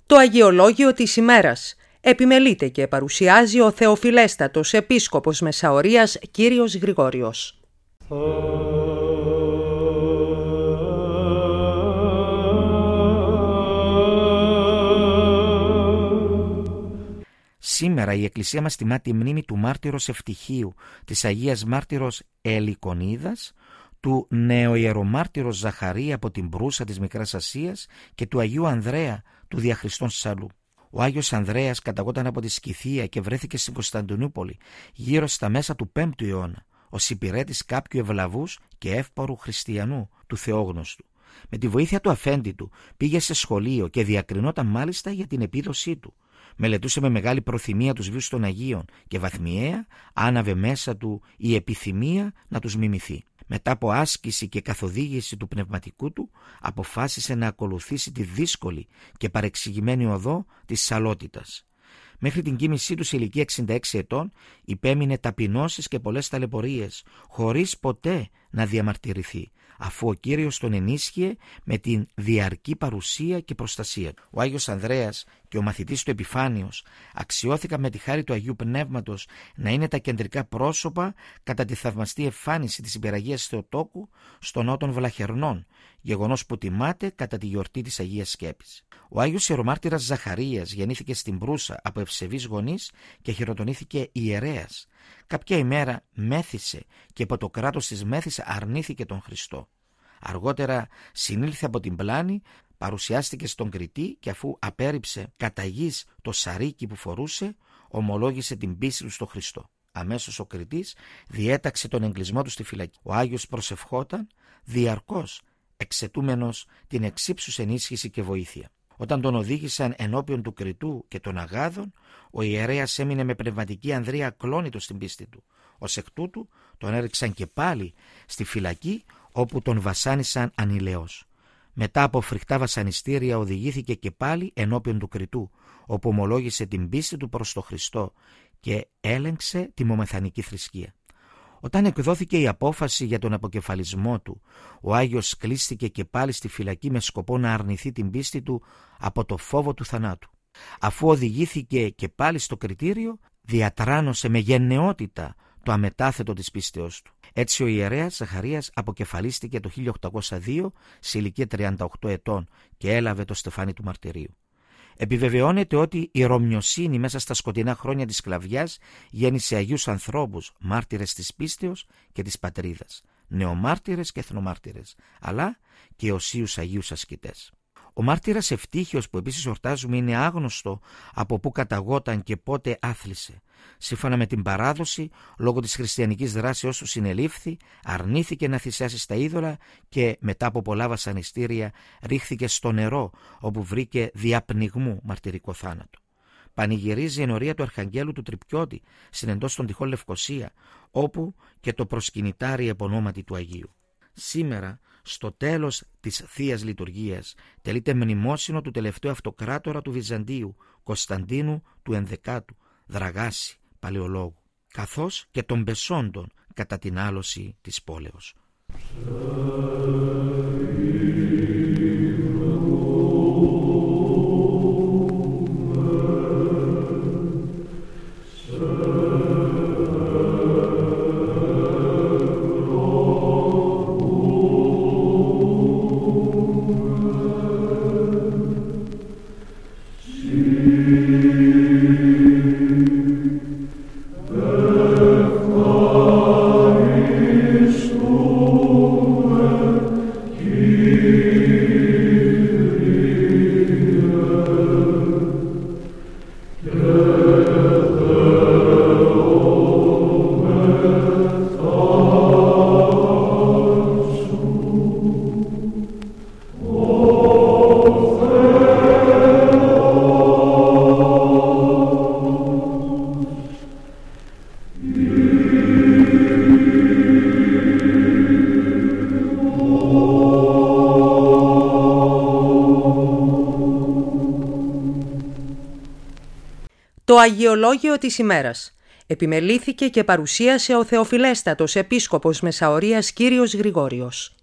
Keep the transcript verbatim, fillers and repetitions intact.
Το Αγιολόγιο της ημέρας επιμελείται και παρουσιάζει ο Θεοφιλέστατος Επίσκοπος Μεσαωρίας Κύριος Γρηγόριος. Σήμερα η Εκκλησία μας τιμά τη μνήμη του μάρτυρος Ευτυχίου, της Αγίας Μάρτυρος Ελικονίδας, του νεοϊερομάρτυρος Ζαχαρία από την Μπρούσα της Μικράς Ασίας και του Αγίου Ανδρέα του Διαχριστών Σαλού. Ο Άγιος Ανδρέας καταγόταν από τη Σκυθία και βρέθηκε στην Κωνσταντινούπολη γύρω στα μέσα του πέμπτου αιώνα, ως υπηρέτης κάποιου ευλαβούς και εύπορου χριστιανού του Θεόγνωστου. Με τη βοήθεια του αφέντη του πήγε σε σχολείο και διακρινόταν μάλιστα για την επίδοσή του. Μελετούσε με μεγάλη προθυμία τους βίους των Αγίων και βαθμιαία άναβε μέσα του η επιθυμία να τους μιμηθεί. Μετά από άσκηση και καθοδήγηση του πνευματικού του, αποφάσισε να ακολουθήσει τη δύσκολη και παρεξηγημένη οδό της σαλότητας. Μέχρι την κοίμησή του σε ηλικία εξήντα έξι ετών υπέμεινε ταπεινώσεις και πολλές ταλαιπωρίες, χωρίς ποτέ να διαμαρτυρηθεί, αφού ο Κύριος τον ενίσχυε με την διαρκή παρουσία και προστασία του. Ο Άγιος Ανδρέας και ο μαθητής του Επιφάνιος αξιώθηκαν με τη χάρη του Αγίου Πνεύματος να είναι τα κεντρικά πρόσωπα κατά τη θαυμαστή εμφάνιση της Υπεραγίας Θεοτόκου στο ναό των Βλαχερνών, γεγονός που τιμάται κατά τη γιορτή της Αγίας Σκέπης. Ο Άγιος Ιερομάρτυρας Ζαχαρίας γεννήθηκε στην Μπρούσα από ευσεβείς γονείς και χειροτονήθηκε ιερέας. Κάποια ημέρα μέθησε και από το κράτος της Μέθης αρνήθηκε τον Χριστό. Αργότερα συνήλθε από την Πλάνη, παρουσιάστηκε στον Κρητή και αφού απέρριψε κατά γης το σαρίκι που φορούσε, ομολόγησε την πίστη του στο Χριστό. Αμέσως ο Κρητής διέταξε τον εγκλισμό του στη φυλακή. Ο Άγιος προσευχόταν διαρκώς, εξαιτούμενος την εξύψους ενίσχυση και βοήθεια. Όταν τον οδήγησαν ενώπιον του Κρητού και των Αγάδων, ο ιερέας έμεινε με πνευματική ανδρεία ακλόνητος στην πίστη του. Ως εκ τούτου τον έριξαν και πάλι στη φυλακή, όπου τον βασάνισαν ανηλαιώς. Μετά από φρικτά βασανιστήρια οδηγήθηκε και πάλι ενώπιον του Κρητού, όπου ομολόγησε την πίστη του προς τον Χριστό και έλεγξε τη μομεθανική θρησκεία. Όταν εκδόθηκε η απόφαση για τον αποκεφαλισμό του, ο Άγιος κλείστηκε και πάλι στη φυλακή με σκοπό να αρνηθεί την πίστη του από το φόβο του θανάτου. Αφού οδηγήθηκε και πάλι στο κριτήριο, διατράνωσε με γενναιότητα το αμετάθετο της πίστεως του. Έτσι ο ιερέας Ζαχαρίας αποκεφαλίστηκε το χίλια οκτακόσια δύο σε ηλικία τριάντα οκτώ ετών και έλαβε το στεφάνι του μαρτυρίου. Επιβεβαιώνεται ότι η Ρωμιοσύνη μέσα στα σκοτεινά χρόνια της σκλαβιάς γέννησε Αγίους ανθρώπους, μάρτυρες της πίστεως και της πατρίδας, νεομάρτυρες και εθνομάρτυρες, αλλά και οσίους Αγίους ασκητές. Ο μάρτυρας Ευτύχιος, που επίσης ορτάζουμε, είναι άγνωστο από πού καταγόταν και πότε άθλισε. Σύμφωνα με την παράδοση, λόγω της χριστιανικής δράσεως του συνελήφθη, αρνήθηκε να θυσιάσει στα είδωλα και μετά από πολλά βασανιστήρια ρίχθηκε στο νερό, όπου βρήκε διαπνιγμού μαρτυρικό θάνατο. Πανηγυρίζει εν ορία του Αρχαγγέλου του Τρυπιώτη, συνεντός των τυχών Λευκοσία, όπου και το προσκυνητάρι επωνόματι του Αγίου. Σήμερα, στο τέλος της Θείας Λειτουργίας, τελείται μνημόσυνο του τελευταίου αυτοκράτορα του Βυζαντίου, Κωνσταντίνου του Ενδεκάτου, Δραγάση, Παλαιολόγου, καθώς και των Μπεσόντων κατά την άλωση της πόλεως. Το Αγιολόγιο της ημέρας επιμελήθηκε και παρουσίασε ο Θεοφιλέστατος Επίσκοπος Μεσαωρίας Κύριος Γρηγόριος.